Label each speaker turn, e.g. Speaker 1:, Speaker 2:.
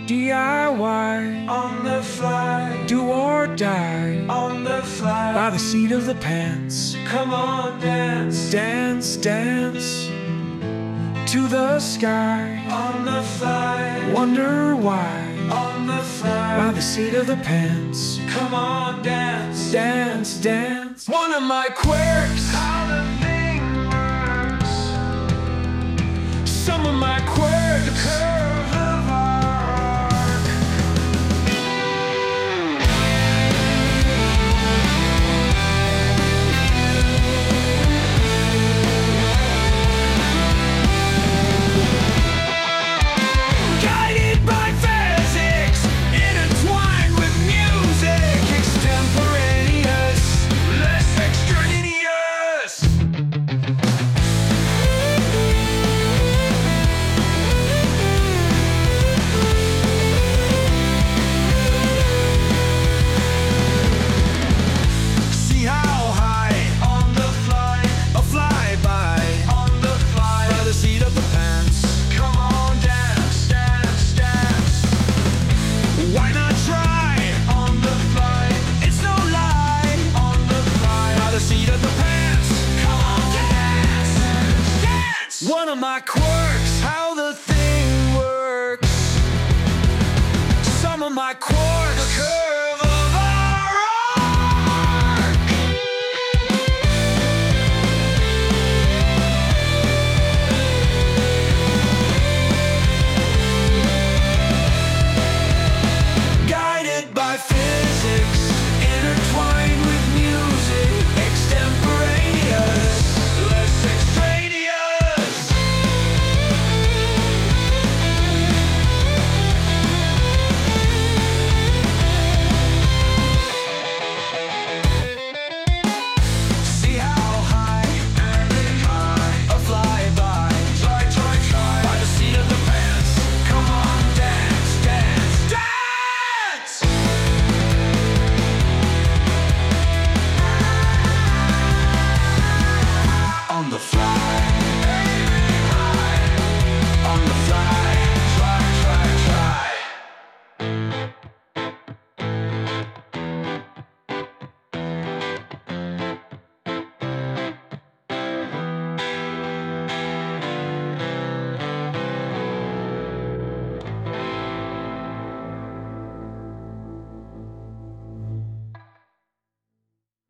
Speaker 1: DIY,
Speaker 2: on the fly,
Speaker 1: do or die,
Speaker 2: on the fly,
Speaker 1: by the seat of the pants.
Speaker 2: come on, dance,
Speaker 1: Dance, dance, to the sky.
Speaker 2: on the fly,
Speaker 1: Wonder why,
Speaker 2: on the
Speaker 1: by
Speaker 2: fly,
Speaker 1: the seat of the pants.
Speaker 2: come on, dance,
Speaker 1: Dance, dance, one of my quirks.
Speaker 2: how the thing works,
Speaker 1: Some of my quirks.
Speaker 2: curve